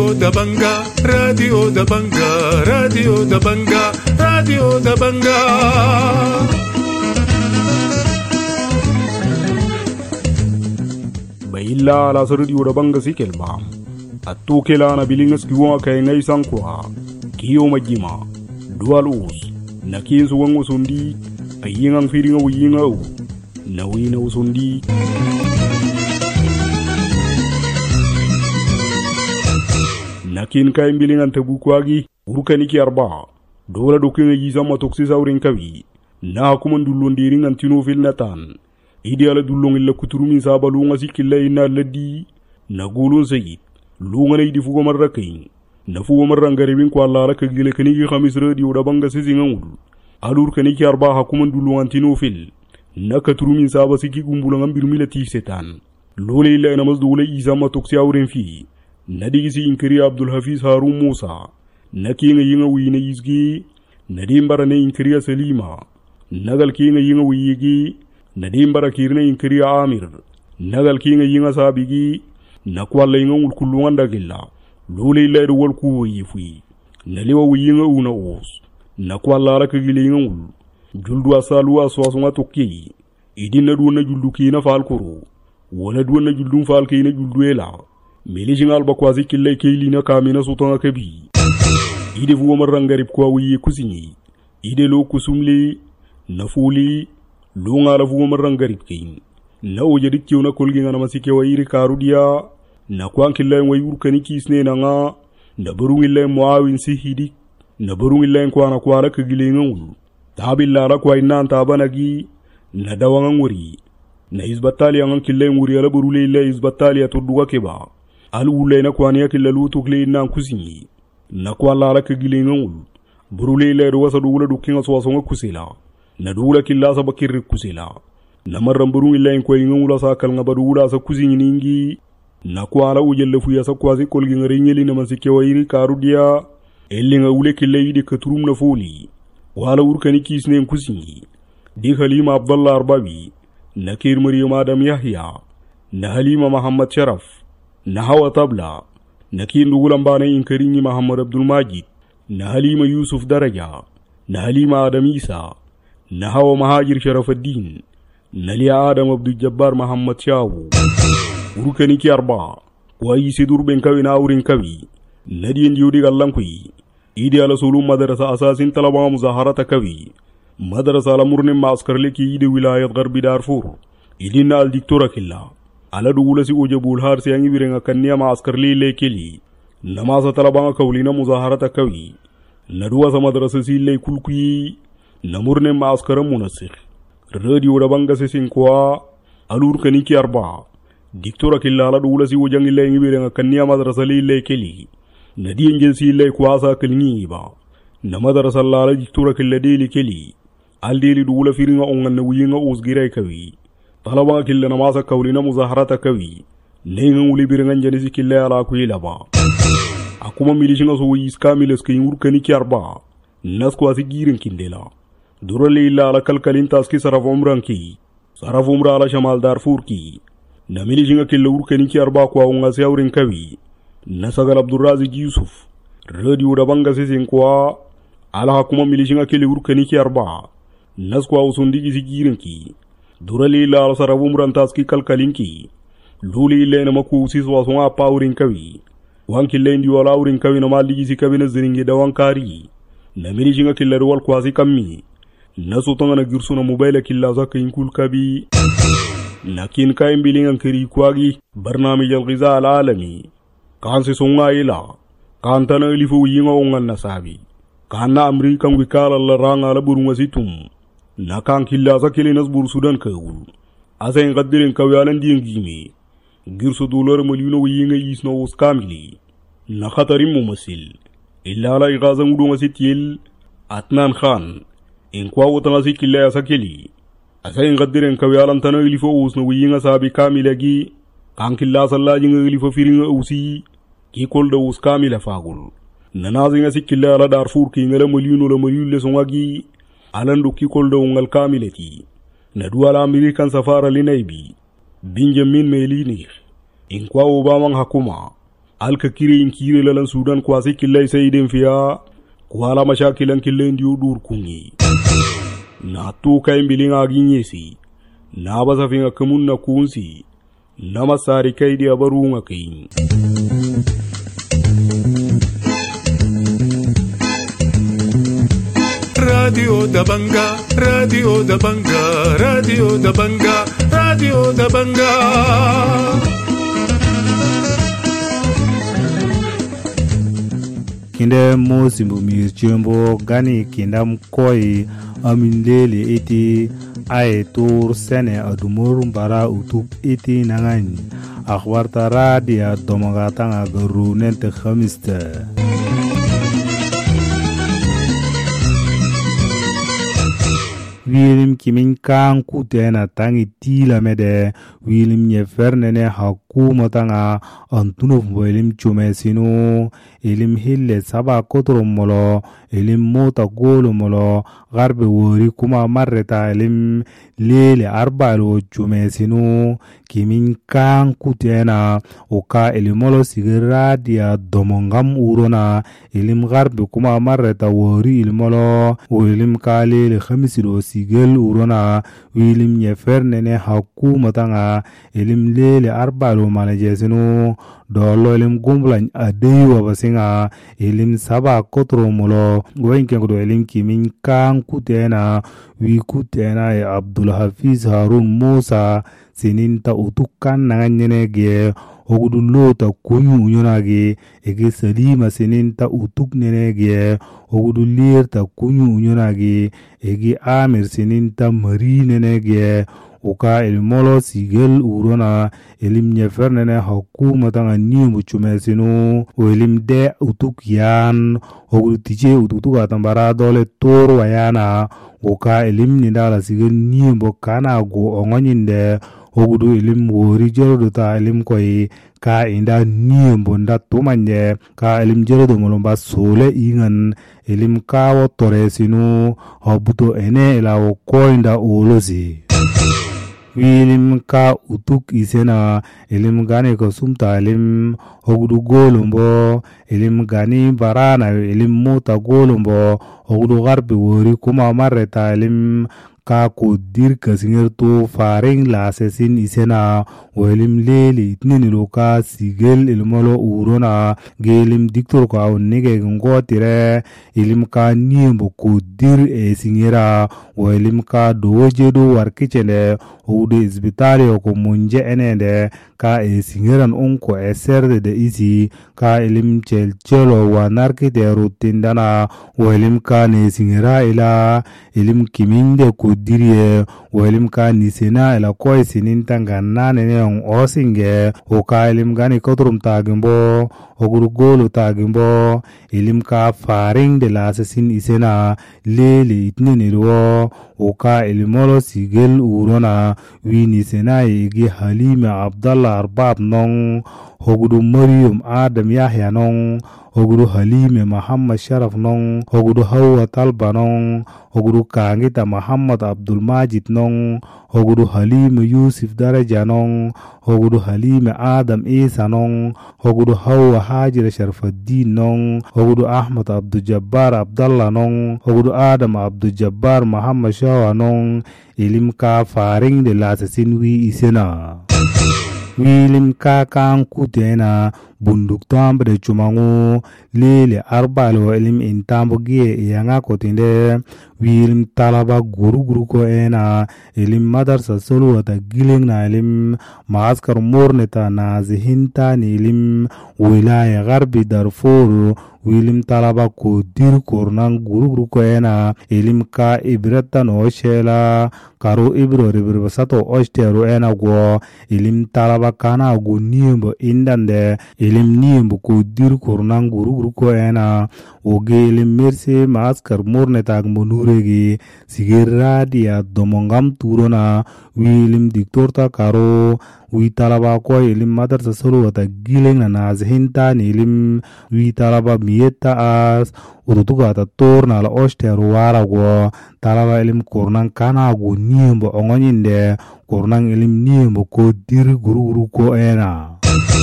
da Banga, Radio da Banga, Radio da Banga, Radio da Banga. Baila la Radio da Banga si kelma. Attu kelana bilingas kiwa kay ngay sankwa. Kiyo majima. Dualus. Nakin suwango sundi. Ayingang firinga wiyinga u. Nawina usundi. Nakin kay bilingan tabukwagi. Urukaniki arba. Dola dokinga yizama toksisa urin kawi. Na kuman dullon diringan tinofil natan. Ideala dullon illa kuturumi sabalunga sikilla ina ladi. Nagulun sayid. Lunga idi fugo marrakain. Na fugo marrangaribin kwa Allah laka gile kaniki khamis Radio da Banga sisingamul. Alur kaniki arba hakuman dullon tinofil. Naka turumi saba siki gumbulangan birmila tifsetan. Lole illa ina masdule izama toksia urin fi. Nadigisi inkiri Abdul Hafiz Harun Musa. Nakinga yinga wina izgi. Nadimbara ne inkiri Salima. Nagal kinga yinga wiyigi. Nadimbara kirne inkiri Amir. Nagal kinga yinga sabigi. Nakwala yinga ulkulungan dagilla. Lole illa ida walkuwa yifui. Naliwa wiyinga una os. Nakwala alaka gile yinga ul. Juldu asalu aswasunga tokki. Idina duwana juldu kina falkuru. Wala duwana juldu falkina juldu ela. Melijin alba kwazi killa keili na kamina sutanga kabi. Ide vuwa marrangarib kwa wiye kusinyi. Ide lo kusumli. Nafuli. Lo ngala vuwa marrangarib kain. Na ojadik kiyo na kolgi nga namasike wa iri karudia. Na kwaan killa wa yurkani kisne na nga. Na barung illa muawin si hidik. Na barung illa kwa na la kagile nga ulu. Tabilla la kwa ina antabanagi. Na dawangang wari. Na izbatali angang killa wari ala barule illa izbatali aturduga keba. Alu ule na kwa niya killa lutukle ina kusinyi. Na kwa la kagile nga ulu. Barule illa ruwasa duula dukinga swasonga kusila. Na duula killa sa bakirri kusila. Na marramburung illa kwa inga ula sa kalnga baduula sa kusinyi ningi. Na kwa ala ujellefu ya sa kwazi kolgi nga rinyeli na masike wa iri karudia. Eli nga ule killa ide katurum na foli. Wala urkani kisne kusinyi. Di Halima Abdallah Arbabi. Na Kir Maryam Adam Yahya. Na Halima Muhammad Sharaf. Na Hawa Tabla. Na Kindu Gulambana Inkarinyi Muhammad Abdul Majid. Na Halima Yusuf Daraja. Na Halima Adam Isa. Na Hawa Mahajir Sharafuddin. Na Liya Adam Abdul Jabbar Muhammad Shawu. Urkani ki arba. Kwa isi durben kawi na urin kawi. Na diyen diyo gallankui. Ide ala sulu madrasa asasin talaba muzaharata kawi. Madrasa ala murne maskarle ki ide wilayat garbi Darfur. Idina al diktora killa. Ala dugula si ujabul har se yangi birenga kanniya maskarle le keli. Namasa talaba kawlina muzaharata kawi. Naduwa sa madrasa si le kulkuyi. Namurne maskara munasir. Radio da Banga sisin kwa. Alur kaniki arba. Diktora killa ala dugula si ujangi le yangi birenga kanniya madrasa le keli. Nadiyen jinsi illai kwasa kilni ba. Na madarasa lala diktora killa deli keli. Al deli dugula firinga ongan na wiyinga usgirai kawi. Talaba killa na masa kawli na muzaharata kawi. Nenga uli biringan janisi killa ala kuila ba. Akuma milishinga so iska mileska yurkani kiarba. Naskwa si girin kindela. Durale illa ala kalkalin taski saraf umran ki. Saraf umra ala shamal Darfur ki. Na milishinga killa urkani kiarba kwa onga siyaurin kawi. Nasagal Abdurrazik Yusuf. Radio da Banga sisin kwa. Ala hakuma milishinga kele urkani ki arba. Naskwa usundigi sigirinki. Durali ila ala sarabu mrantaski kalkalinki. Luli ila ina maku usiswa songa pa urin kawi. Wanki ila indi wala urin kawi na maligi si kawi na ziringi da wankari. Na milishinga kele ruwal kwasi kami. Nasutanga na girsu na mobile kila zaka inkul kabi. Nakin kain bilingan kiri kwagi. Barnamij al-Ghiza al-Alami. Kansi songa ila. Kantana ilifu yinga ongan nasabi. Kana Amerikan wikala la ranga la burunga situm. Na kan killa sa kili nasbur Sudan kawul. Asa yin gaddirin kawyalan diyan gimi. Girso dolar malino yinga yisna os kamili. Na khatarin mumasil. Illa la igazan udunga sitil. Atnan Khan. In kwa utanga si killa ya sa kili. Asa yin gaddirin kawyalan tana ilifu osna yinga sabi kamilagi. Kan killa salla jinga ilifu firinga usi. Ki kolda us kamila fagul. Nanazi nga si killa ala Darfur ki ngala malino la malile songagi. Alandu ki kolda ungal kamileti. Nadu ala Amerikan safara linaibi. Benjamin Melinir. Inkwa Obama hakuma. alka kirin kire lalan Sudan kwasi killai sai den fiya kwala mashakilan killen diu dur kungi na to kai bilinga ginyesi na basafinga kamun na kunsi na masari kai dia barunga kai Radio da Banga, Radio da Banga, Radio da Banga, Radio da Banga. Kinde Mosimbo Mirchembo Gani Kindam Koi Amindele eti Ae Tour Sene Adumur Mbara Utuk eti Nangani Akhwarta Radia Domagatanga Garu Nente Khamiste William Kimin Kang Kutena Tangi Tila Mede William Yefernene Hakuma Tanga Antunov William Chumesino Elim Hille Saba Kotro Molo Elim Mota Golo Molo Garbe Wori Kuma Marreta Elim Lele Arbalo Chumesino Kimin Kang Kutena Oka Elimolo Sigiradia Domongam Urona Elim Garbe Kuma Marreta Wori Elimolo William Kale Khamisiro Sigel Urona William Yefernene Hakuma Tanga Elim Lele Arbalo Manajesino Dolo elim gumblan adewa basinga elim saba kotro molo gwenkengo elim kimin kan kutena wi kutena e Abdul Hafiz Harun Musa sininta utukan nanganyene ge ogudu lota kunyu nyonage ege Salima sininta utuk nenege ogudu lirta kunyu nyonage ege Amir sininta mari nenege Uka elimolo sigel urona elim nyefernene hakuma tanga nimu chumesinu o elim de utuk yan ogudu tiche ututuka tambara dole toro wayana uka elim nindala sigel nimbo kana go ongonyinde ogudu elim wori jeroduta elim koi ka inda nimbo nda tumanye ka elim jerodu molomba sole ingan elim kawo toresinu hobuto ene elawo koinda olozi Wilim ka utuk isena elim gani ko sumta elim ogudu golumbo elim gani barana elim mota golumbo ogudu garbi wori kuma marreta elim ka ko dirka singirto faring la asesin isena welim leli itnini loka sigel ilmolo urona gelim diktor ko awnnige ngotire ilim ka niembo ko dir e singira welim ka dojedo warkichene oude isbitali ko munje enende ka e singiran onko e serde de isi ka ilim chelchelo wa narkite rutindana welim ka ne singira ila ilim kiminde ko dirie welim ka nisena ila koy sinintanga nane on osinge o ka ilim gani kotrum tagimbo oguru golu tagimbo ilim ka faring de la assassin isena lele itnenirwo o ka ilimolo sigel urona wini sena igi Halima Abdallah Arbab non hogudu Maryam Adam Yahya non hogudu Halime Muhammad Sharaf non hogudu Hawa Talba non hogudu Kangita Muhammad Abdul Majid non hogudu Halime Yusuf Daraja non hogudu Halime Adam Isa non hogudu Hawa Hajir Sharfaddin non hogudu Ahmad Abdul Jabbar Abdallah non hogudu Adam Abdul Jabbar Muhammad Shawa non ilim ka faring de la assassin wi isena wilim ka kan kutena bunduk tambre chumangu lele arbalo ilim intambo gie yanga kotinde wilim talaba guru ko ena ilim madarsa solo wata giling na ilim maaskar morneta na zihinta ni ilim wilaya garbi Darfur wilim talaba ko dir kornan guru ko ena ilim ka ibrata no shela karo ibro ribir basato ostero ena go ilim talaba kana go niembo indande ilim niembo ko dir kornan guru ko ena oge ilim merse maskar morneta monuregi sigiradia domongam turona wilim diktorta karo wi talaba ko ilim madarsa solo wata giling na nazhinta ni ilim wi talaba mieta as ututuga ta torna la ostero wara go talaba ilim kornan kana go niembo ongonyinde kornan ilim niembo ko dir guru ko ena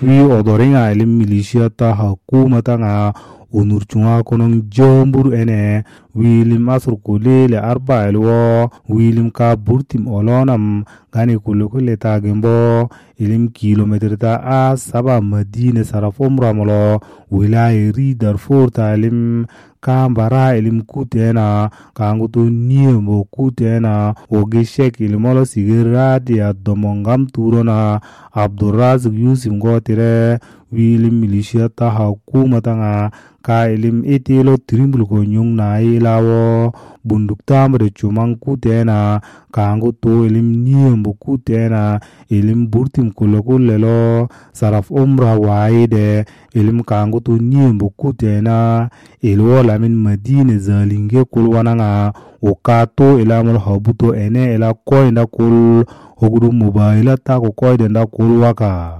wi odoringa ilim militia ta hukumata nga onurchunga konong jombur ene wilim asur kulele arba elwo wilim ka burtim olonam gani kulukule ta gembo ilim kilometer ta a saba madine saraf umramolo wilaya ri darfur ta ilim kambara ilim kutena kangutu niemo kutena ogeshek ilimolo sigirati ya domongam turona Abdurrazik Yusuf ngotire wilim militia ta hukumata nga ka ilim itilo trimbul ko nyung na ilawo bunduk tamre chumang kutena kangu to ilim niembo kutena ilim burtim kulokulelo saraf umra waide ilim kangu to niembo kutena ilwo lamin madine zalinge kulwananga okato ilamul habuto ene ila koinda kul hogudu mobile ta ko koinda kulwaka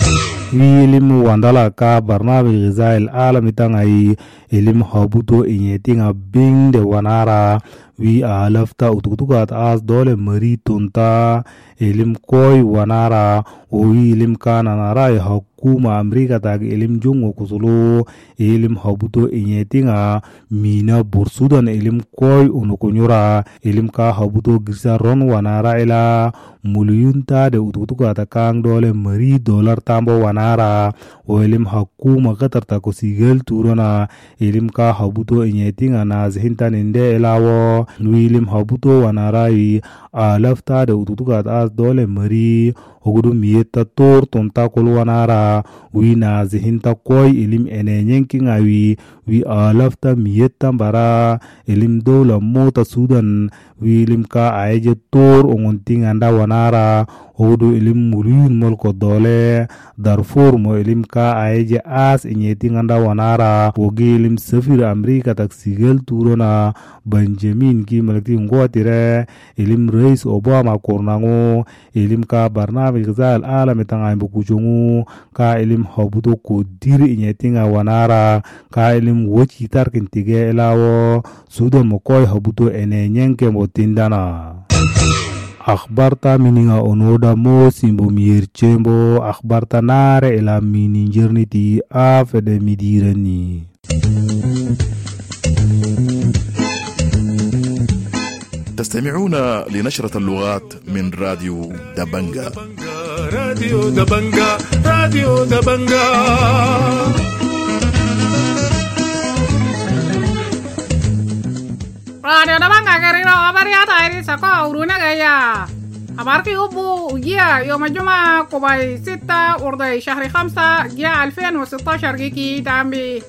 ilim wandala ka barnabi gizail alamitangai ilim habuto inyetinga bing de wanara wi alafta utukutukat as dole mari tunta ilim koi wanara o ilim kana narai hukuma Amerika tag ilim jungo kusulu ilim habuto inyetinga mina bursudan ilim koi unukunyura ilim ka habuto gisa ron wanara ila muliyunta de utukutukat kang dole mari dolar tambo wanara o ilim hukuma qatarta kusigel turona ilim ka habuto inyetinga nazihinta ninde ilawo ilim habuto wanarai alafta de ututukat as dole mari hogudu miyeta tor tonta kol wanara wi nazihinta koy ilim enenyenkinga wi alafta miyeta bara ilim dola mota sudan wi ilim ka aeje tor ongontinga nda wanara hogudu ilim muliyun molko dole Darfur mo ilim ka aeje as inyetinga nda wanara wogi ilim safir Amerika tak sigel turona Benjamin ki malakti ngotire ilim Rais Obama kornango ilim ka barnabi gizal alam tanga imbukuchungu ka ilim habuto ko diri inyetinga wanara ka ilim wochi tarkintige elawo sudo mokoy habuto enenyenke motindana akhbarta mininga onoda mo simbo mirchembo akhbarta nare ila miningerniti afede midirani تستمعون لنشرة اللغات من راديو دبنجا. راديو دبنجا راديو دبنجا Radio Dabanga Garino Abariata Irisako Urunagaya Abarki Ubu Gia يوم الجمعة قبيل 6 أرضي شهر 5 جاء 2016 جيكي تامبي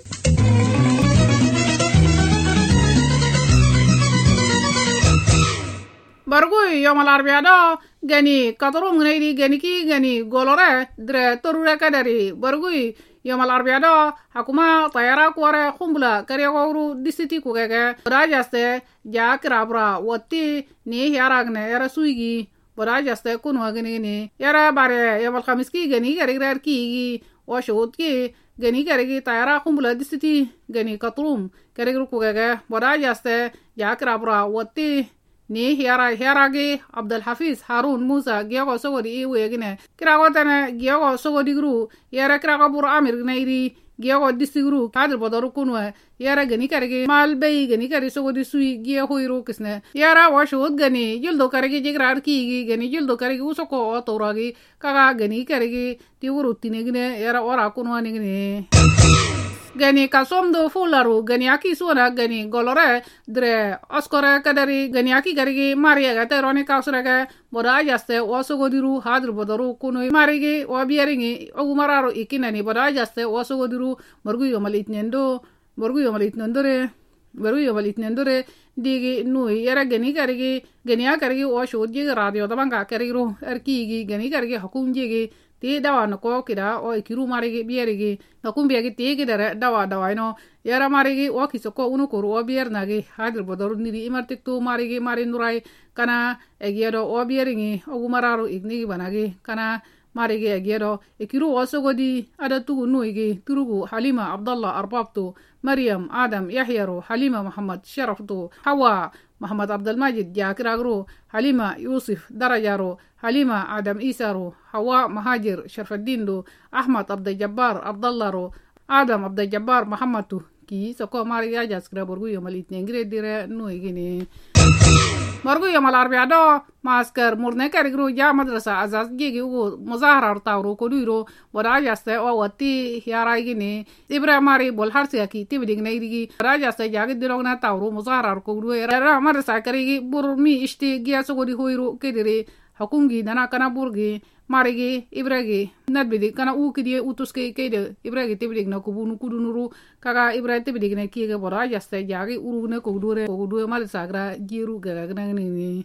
برغوي يوم الأربعاء دو غني كتروم غنيدي غني غولورة در ترورة كدري برغوي يوم الأربعاء دو حكومة طيارة كوارة خمبلا كريغورو ديستي كوكاكا براجاسته جا كرابرا واتي ني هياراغنة يرسويجي براجاسته كونوا غنيني يرا باري يوم الخميس كي غني كريغرار كيجي وشهود كي غني كريغي طيارة خمبلا ديستي غني كتروم كريغرو كوكاكا براجاسته جا كرابرا واتي ni hiaragi Abdul Hafiz Harun Musa giyago sogodi iwegine kirago tane giyago sogodi gru yara kirago bur amir gnairi giyago disigru kadir bodaru kunwa yara gani karigi mal bay gani kari sogodi sui giya hoiru kisne yara washud gani jildo karigi jigrar ki gani jildo karigi usoko otoragi kaga gani karigi tiwuru tinegine yara ora kunwa nigine gani kasomdo fularu gani aki suona gani golore dre oskore kadari gani aki garigi maria gate roni kausrege boda jaste wasogodiru hadir bodaru kuno marigi wabieringi ogumararu ikinani boda jaste wasogodiru morgu yomalitnendo digi nui yara gani karigi gani akarigi washodji radio dabanga kariru erkigi gani karigi hakumjigi ti dawa no ko kida o ikiru marigi bierigi nakumbiagi ti kidare dawa ino yara marigi o kisoko unu koru o biernagi hadir bodoru niri imartiktu marigi marindurai kana egiedo o bieringi ogumararu ignigi banagi kana marigi egiedo ikiru o sogodi ada tugu nuigi turugu Halima Abdallah Arbabtu Maryam Adam Yahyaru Halima Muhammad Sharaftu Hawa محمد عبد المجيد جاكراغرو حليمة يوسف درجارو حليمة آدم إيسارو حواء مهاجر شرف الدين دو أحمد عبد الجبار عبد الله رو آدم عبد الجبار محمد ki soko mari ya jaskra borgu yo malit nengre dire no igini borgu yo malar biado masker murne karigru ja madrasa azaz gigi ugo muzahara tawro kodiro boda jaste o wati yara igini ibra mari bol harsi ki tibidig neigi raja se jagi dirogna tawro muzahara kodiro era madrasa karigi burmi ishti giya sogodi hoiro kedire hakungi dana kana burgi marigi ibragi nadbidi kana ukidi utuske kede ibragi tibidig na kubunu kudunuru kaga ibragi tibidig na kiga bora jaste jagi urune kodure mal sagra jiru gaga ni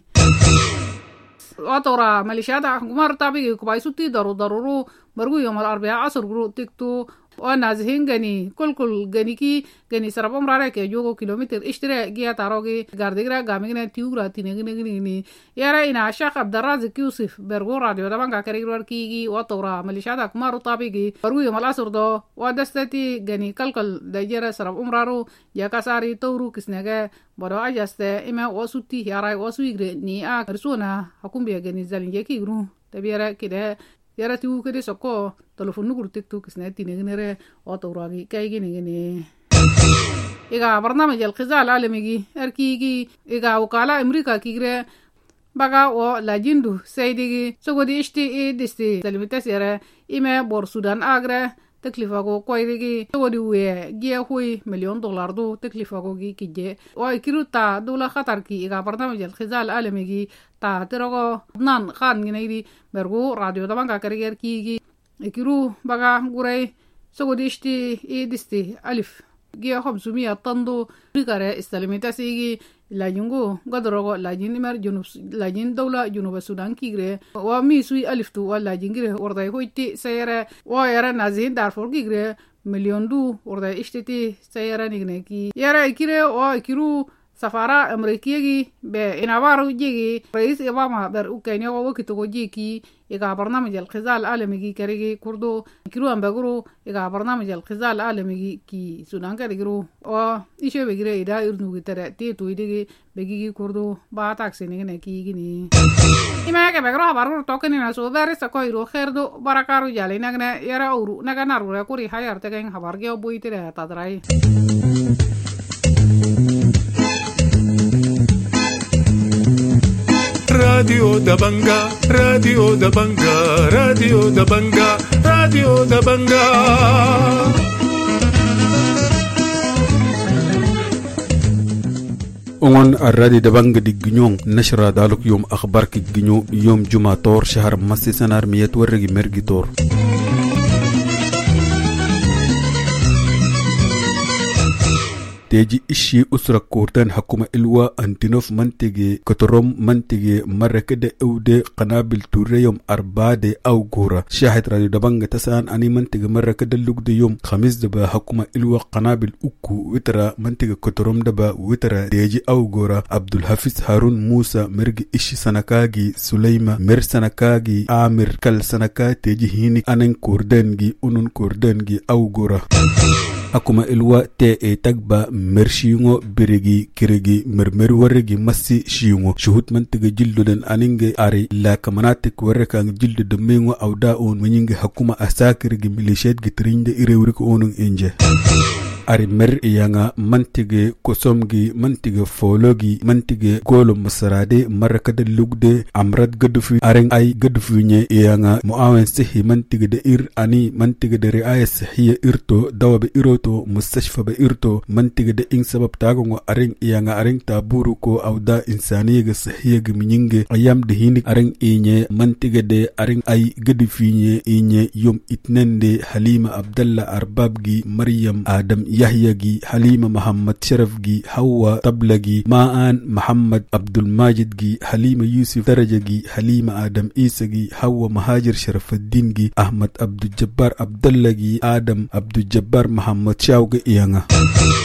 otora malishada kumar tabi kubai sutti daruru bargu yom al-arba'a asr guru tiktu وانا زهين غني كل غنيكي غني سرابم راره كي جوغو كيلومتر اشتري جيا تاروغي غارديغرا غاميغنا تيوغرا تينغني يارا انا شيخ عبد الرازق يوسف برغو راديو دبان كاريغور كيغي وطورا مليشادا كمارو طابيغي برغو يوم الاسر دو ودستي غني كلكل دجره سراب عمرارو يا كساري تورو كسنغا بدو اجاسته اما وسوتي يارا وسويغري ني ا رسونا حكم بي غني زالنجي غرو تبيرا كده yara tiu kede soko telefon nugur tiktok kisne tinegere otoragi kaygini gene iga barnamij al-khizal alamigi arkigi iga wakala amerika kigre baga o lajindu saydigi sogodi ishti disti talimitas yara ime bor sudan agre teklifago koyrigi sogodi we giya hui $1,000,000 do teklifago gi kije o ikiruta dola khatarki iga barnamij al-khizal alamigi ta terogo nan khan ginaydi bergu radio daban ka kariger kigi ikiru baga guray sogodi ishti disti alif giya 500 tando rikare istalimita sigi lajingo gadrogo lajin imer junub lajin dawla junub sudan kigre wa mi sui alif tu wala jingire orday hoyti sayere wa yara nazin darfor kigre million du orday ishtiti sayere nigne ki yara ikire o ikiru safara amerikiyagi be inabaru jigi rais obama ber ukenya wo kitogo jiki iga barnamij al-khizal alamigi karigi kurdo ikiru ambaguru iga barnamij al-khizal alamigi ki sudan karigru o ishe begire ida irnu gitere ti tu idigi begigi kurdo ba taksini ne ki gini ima ke begro habaru tokeni na so bere sa koiro kherdo barakaru jale nagne yara uru naga naru kuri hayar tegen habarge obuitere tadrai Radio Dabanga, Radio Dabanga, Radio Dabanga, Radio Dabanga. أون الرادي دبنج ديجنيون نشر دالك يوم أخبار كيجنيو يوم جمعة تور شهر مسي سنار ميت ورقي مرقي تور تيجي إشي أسرة كورتان حكومة إلوا أنتنوف منتجي كتروم منتجي مرة كده أودي قنابل توري يوم 4 أو غورا شاهد راديو دبنج تسان أني منتجي مرة كده اللوك دي يوم 5 دبا حكومة إلوا قنابل أكو وترا منتجي كتروم دبا وترا تيجي أو غورا عبد الحفيظ هارون موسى مرجي إشي سنكاجي سليمة مر سنكاجي آمر كل سنكا تيجي هيني أنن كوردنجي أنن كوردنجي أو غورا akuma ilwa te e tagba mershiyungo birigi kirigi mermer warigi massi shiyungo shuhut mantiga jildoden aninge ari la kamanatik warreka jildo de mengo awda on menyinge hakuma asakirigi milishet gitrinde irewriko onun enje ari mer yanga mantige kosomgi mantige fologi mantige golo masarade marakade lugde amrad gadufi areng ay gadufi nye yanga muawen sihi mantige de ir ani mantige de riaya sihiya irto dawabe iroto mustashfa be irto mantige de ing sabab tagongo areng yanga areng taburu ko awda insaniya ga sihiya ga minyinge ayam de hindi areng inye mantige de areng ay gadufi nye inye yom itnende Halima Abdallah Arbabgi Maryam Adam Yahyagi Halima Muhammad Sharafgi Hawa Tablagi Ma'an Muhammad Abdul Majidgi Halima Yusuf Darajagi Halima Adam Isagi Hawa Mahajir Sharafuddingi Ahmad Abdul Jabbar Abdallagi Adam Abdul Jabbar Muhammad Shawga Iyanga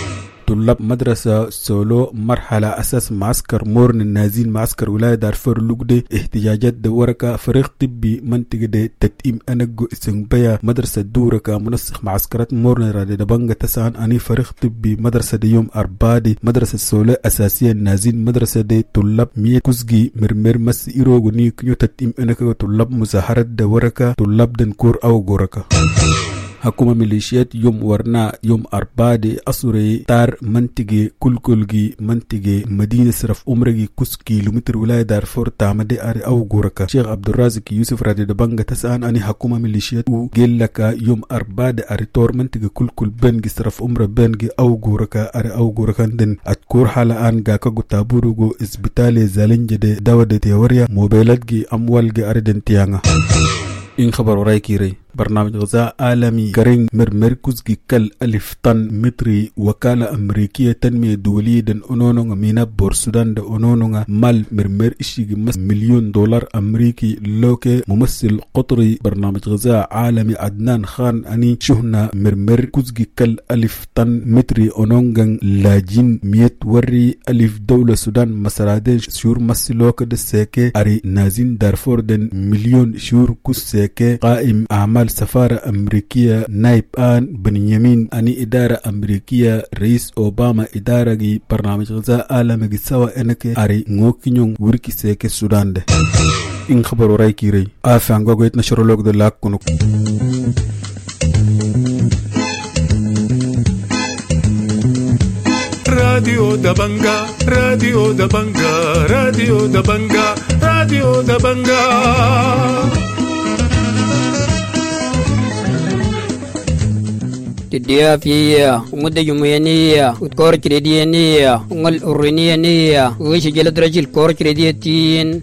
طلاب مدرسة سولو مرحلة أساس معسكر مورن النازين معسكر ولاية دارفور لوجدي احتجاجات دوركا فريق طبي منطقة دي تتئيم أنجو إسنبيا مدرسة دوركا منسق معسكرات مورن رادي دبانجا تسعان أني فريق طبي مدرسة دي يوم أربادي مدرسة سولو أساسية النازين مدرسة دي طلاب مية كوزجي مرمر مس إيروغ نيكنيو تتئيم أنجو طلاب مظاهرات دوركا طلاب دنكور أو غوركا حكومة ميليشيات يوم ورنا يوم أربادي أسوري تار منطقة كلكلجي منطقة مدينة سرف أمرجي كوس كيلومتر ولاية دارفور تامدي أري أو غوركا شيخ عبد الرازق يوسف رادي دبانجا تسأل أني حكومة ميليشيات وجيل لك يوم أربادي أري تور منطقة كلكل بنجي سرف أمر بنجي أو غوركا أري أو غوركا دن أتكور حالا أن جاكا غتابورو إسبيتالي زالنجي داودة تيوريا موبيلات جي أموال جي أري دنتيانا إن خبر ورايكي ري برنامج غذاء عالمي كرين مركز كل ألف طن متري وكالة أمريكية تنمية دولية دن أونونغ مينا بورسودان دن أونونغ مال إشيغ $1,000,000 أمريكي لوكي ممثل قطري برنامج غذاء عالمي عدنان خان أني شهنا مركز كل ألف طن متري أونونغ لاجين 100 وري ألف دولة سودان مسرادين شور مسلوك دسيكي أري نازين دارفور دن مليون شور كسيكي قائم أعمال سفارة أمريكية نايب آن بنيامين أني إدارة أمريكية رئيس أوباما إدارة جي برنامج غذاء عالمي سوا إنك أري نوكينيون وركي سيكي السودان ده إن خبرو رايكي ري آفان غوغو يتنشرو لوك دو لاك كنوك راديو دبنجا راديو دبنجا راديو دبنجا راديو دبنجا تديا فيا ومدة يوميانية وتكور كريديانية ونغل أورينيانية ويش جلد رجل كور كريدياتين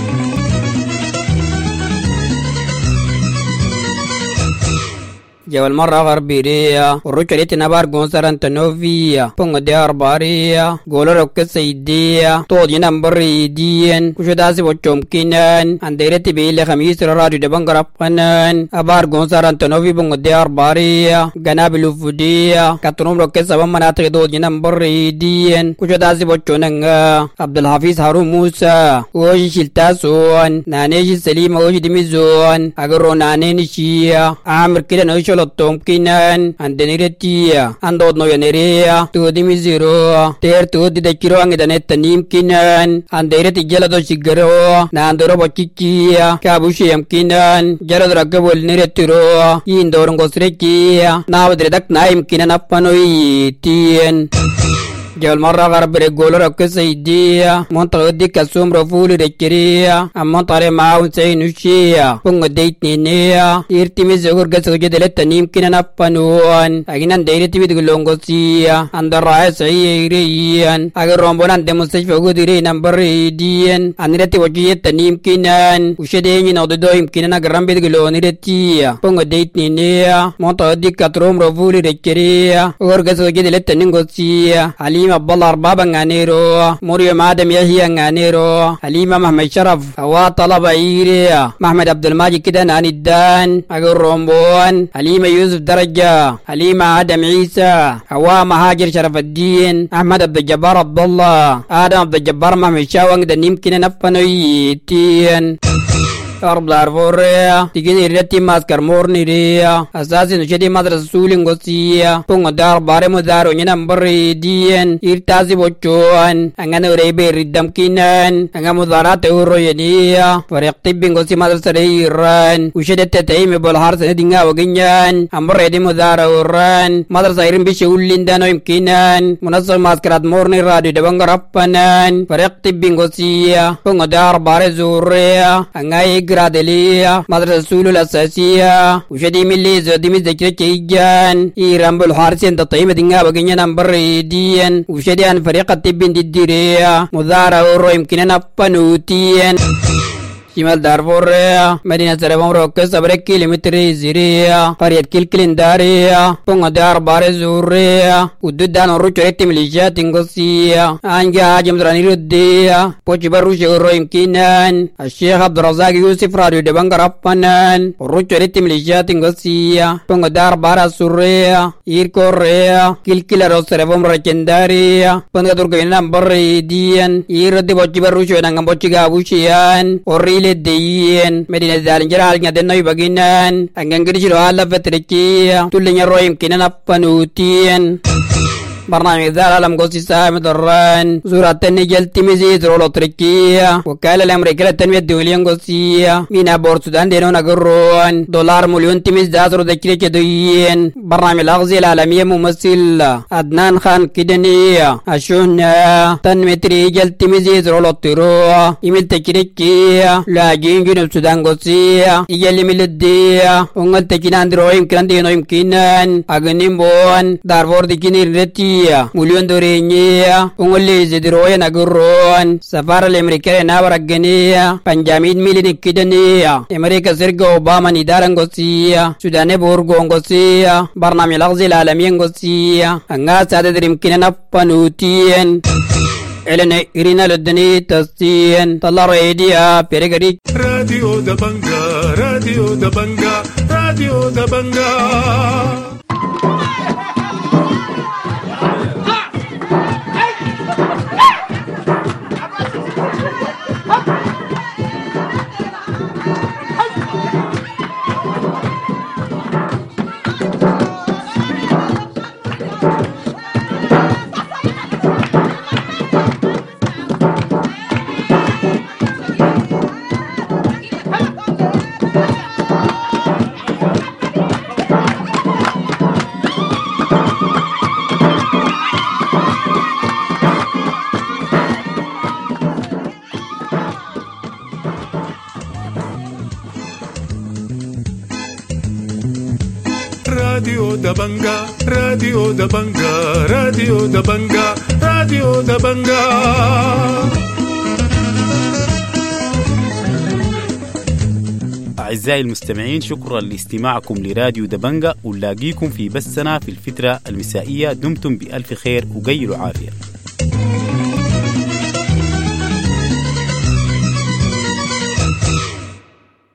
جوال مرة غربيرية والرجالية نبار غونسر انتنوفية بونغ دي أربارية غولو روكة سيدية طودي نمبريدين كشو داسي وچوم كينان انديرتي بيلي خميس راديو دبان غرب قنان أبار غونسر انتنوفي بونغ دي أربارية غناب لوفودية كتنوم روكة سبام مناطق طودي نمبريدين كشو داسي وچوننغا عبد الحفيظ هارون موسى ووشي شلتاسون نانيشي سليم ووشي دميزون اغرو نانينشية عامر كده نوشو لطوم كينان اندنيرتيا اندود نو ينيريا تودي ميزيرو تير تودي دكيرو انغدانيت تنيم كينان انديرتي جلدو شيغرو ناندورو بوكيكيا كابوشي يمكينان جلد رقبول نيرتيرو يندورن غسريكيا ناودردك نايم كينان افانوي تين جول مرة غرب رجول ركز سيدية منطقة دي كسوم رفول ركرية منطقة معاون سينوشية بونغ ديتني نية يرتمي زغور قصر جدلت يمكن نفنوان أجنان ديرتي بدغلونغوسية عند الرأي سيئيريان أجر رمبون عند مستشفى قدري نمبريديان أنرتي وجية يمكنان وشديني نوددو يمكن أجرام بدغلونيرتية بونغ ديتني نية منطقة دي كتروم رفول ركرية غور قصر جدلت نينغوسية حليمة بالله أربابا غانيرو مريم آدم يحيى غانيرو حليمة محمد شرف هوا طلبة إيريا محمد عبد الماجد كده ناني الدان أقول رومبون حليمة يوسف درجة حليمة آدم عيسى هوا مهاجر شرف الدين أحمد عبد الجبار عبد الله آدم عبد الجبار محمد شاوان ده يمكن نفنويتين أرب دارفوريا تيجي ريتي ماسكر مورني ريا أساسي نشدي مدرسة سولين غوسيا بونغ دار باري مدارو نمبري دين إرتازي بوچوان أنغان وريبي ردم كينان أنغان مدارات أورو ينيا فريق طبين غوسي مدرسة ريران وشدي تتايمي بالحارس ندينغا وغنيان أمبر يدي مدارة وران مدرسة إيرن بيشولين دانو يمكينان منصر ماسكرات مورني راديو دبانغ ربانان فريق طبين غوسيا بونغ دار باري زوريا أنغاي جرادلية مدرسة سولو الأساسية وشدي ملي زودي مزدكرة كيجان إيران بالحارسين تطيمة دنغا بغنيا نمبريدين وشدي أن فريق الطبين دي الديرية مدارة ورو يمكن نفنوتين شمال دارفور مدينة سربام روكس أبرك كيلومتر زيريا قرية كيلكلنداريا بونغ دار بارزوريا ودودان وروشوريت ميليشيات انغوسيا أنجا هاجم دراني رديا بوشي بروشي ورو يمكنان الشيخ عبد الرزاق يوسف راديو دبنغ رابانان وروشوريت ميليشيات انغوسيا بونغ دار بارزوريا يركوريا كيلكيلا سربام روكنداريا بونغ دوركين نمبر ديان يرد بوشي بروشي ونغم بوشي غابوشيان وريلي ديان مدينة دالنجر هالنيا دنوي بغينان أنغنغريش رو هالا فتركيا تولي نرو يمكننا أبانوتين برنامج ذا العالم قوسي سامي دران زورة النجل تيميزي زرولو تركيا وكالة الأمريكية التنمية الدولية قوسية مينا بور سودان دينون أقرون $1 مليون تيميز دازرو دكريك دوين برنامج الأغذية العالمية ممثل عدنان خان كدنية أشونا تنمية رجل تيميزي زرولو تروا إيميل تكريكيا لاجين جنوب سودان قوسية إيجالي ميلدية ونغل تكينان درو يمكنان دينو يمكنان أغنيمبون دارفور ديكيني رتي مليون دورينيا ونغلي زدرويا نغرون سفارة الأمريكية نابرقنية بنجامين ميلين كدنية أمريكا سيرغو أوباما ندارن غوسية سودان بورغو غوسية برنامج الأغذية العالمية غوسية أنغا سادة يمكننا بانوتين إلنا إرينا لدني تسين طلع راديو بيرغري راديو دبنجا راديو دبنجا راديو دبنجا راديو دبنجا راديو دبنجا راديو دبنجا راديو دبنجا أعزائي المستمعين، شكرا لاستماعكم لراديو دبنجا، ونلاقيكم في بثنا في الفترة المسائية. دمتم بألف خير وقيلوا عافية.